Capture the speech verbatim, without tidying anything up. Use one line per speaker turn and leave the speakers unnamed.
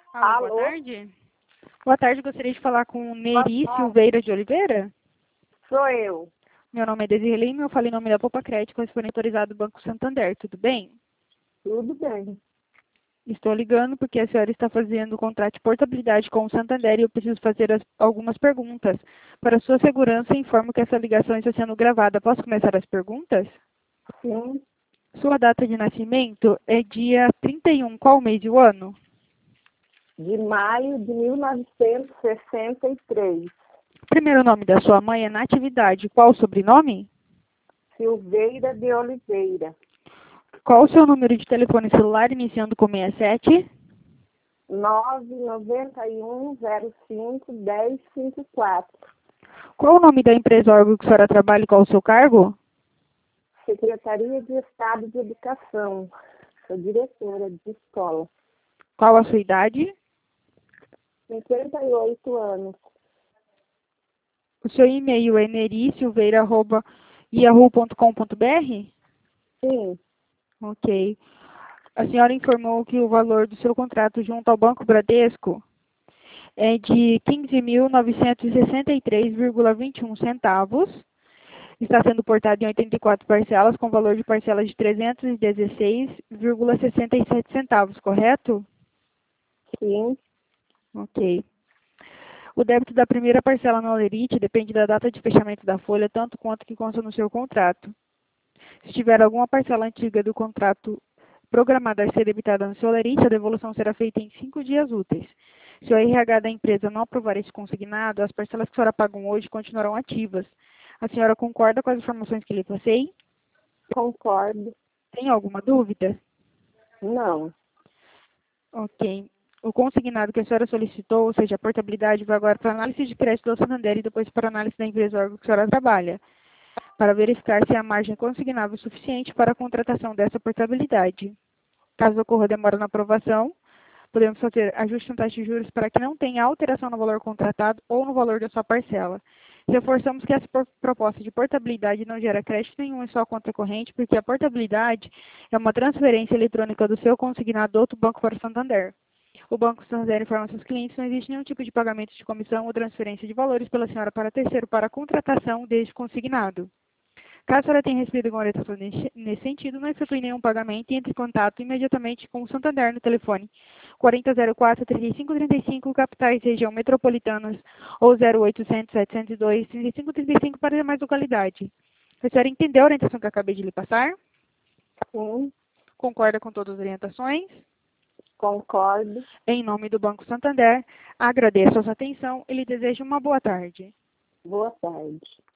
Alô, boa
Alô?
tarde. Boa tarde, gostaria de falar com
Boa
Neri
tarde.
Silveira de Oliveira.
Sou eu.
Meu nome é Desirlei e eu falo em nome da Poupa Crédito, correspondente autorizado do Banco Santander, tudo bem?
Tudo bem.
Estou ligando porque a senhora está fazendo o contrato de portabilidade com o Santander e eu preciso fazer as- algumas perguntas. Para sua segurança, informo que essa ligação está sendo gravada. Posso começar as perguntas?
Sim,
Sua data de nascimento é dia trinta e um, qual mês e o ano?
de maio de mil novecentos e sessenta e três.
Primeiro nome da sua mãe é Natividade, qual o sobrenome?
Silveira de Oliveira.
Qual o seu número de telefone celular iniciando com sessenta e sete?
nove nove um zero cinco um zero cinco quatro.
Qual o nome da empresa ou órgão que a senhora trabalha e qual o seu cargo?
Secretaria de Estado de Educação. Sou diretora de escola.
Qual a sua idade?
cinquenta e oito anos.
O seu e-mail é nerisilveira arroba yahoo ponto com ponto br?
Sim,
Ok. A senhora informou que o valor do seu contrato junto ao Banco Bradesco é de quinze mil novecentos e sessenta e três vírgula vinte e um centavos. Está sendo portado em oitenta e quatro parcelas, com valor de parcelas de trezentos e dezesseis vírgula sessenta e sete centavos, correto?
sim,
Ok. O débito da primeira parcela na Olerite depende da data de fechamento da folha, tanto quanto que consta no seu contrato. Se tiver alguma parcela antiga do contrato programada a ser debitada no seu Olerite, a devolução será feita em cinco dias úteis. Se o R H da empresa não aprovar esse consignado, as parcelas que a senhora pagam hoje continuarão ativas. A senhora concorda com as informações que lhe passei?
concordo.
Tem alguma dúvida?
Não,
Ok. O consignado que a senhora solicitou, ou seja, a portabilidade, vai agora para análise de crédito do Santander e depois para análise da empresa órgão que a senhora trabalha, para verificar se a margem é consignável o suficiente para a contratação dessa portabilidade. Caso ocorra demora na aprovação, podemos fazer ajuste na taxa de juros para que não tenha alteração no valor contratado ou no valor da sua parcela. Reforçamos que essa por- proposta de portabilidade não gera crédito nenhum em sua conta corrente, porque a portabilidade é uma transferência eletrônica do seu consignado do outro banco para o Santander. O Banco Santander informa seus clientes que não existe nenhum tipo de pagamento de comissão ou transferência de valores pela senhora para terceiro para a contratação deste consignado. Caso a senhora tenha recebido alguma orientação nesse nesse sentido, não efetue nenhum pagamento e entre em contato imediatamente com o Santander no telefone quarenta zero quatro, trinta e cinco trinta e cinco, capitais região metropolitanas, ou zero oitocentos, setecentos e dois, trinta e cinco trinta e cinco para demais localidade. A senhora entendeu a orientação que eu acabei de lhe passar?
sim,
Concorda com todas as orientações?
concordo.
Em nome do Banco Santander, agradeço a sua atenção e lhe desejo uma boa tarde.
Boa tarde.